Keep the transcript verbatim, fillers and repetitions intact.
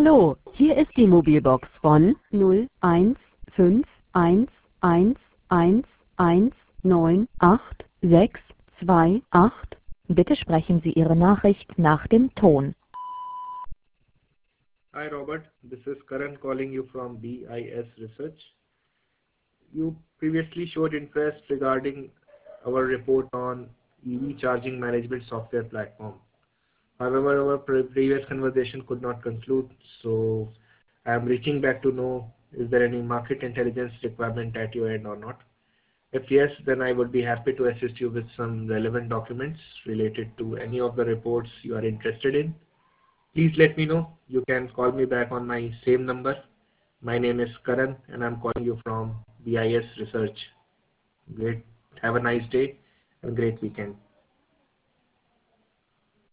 Hallo, hier ist die Mobilbox von null eins fünf eins eins eins eins neun acht sechs zwei acht. Bitte sprechen Sie Ihre Nachricht nach dem Ton. Hi Robert, this is Karan calling you from B I S Research. You previously showed interest regarding our report on E V charging management software platform. However, our pre previous conversation could not conclude, so I am reaching back to know, is there any market intelligence requirement at your end or not? If yes, then I would be happy to assist you with some relevant documents related to any of the reports you are interested in. Please let me know. You can call me back on my same number. My name is Karan and I'm calling you from B I S Research. Great. Have a nice day and great weekend.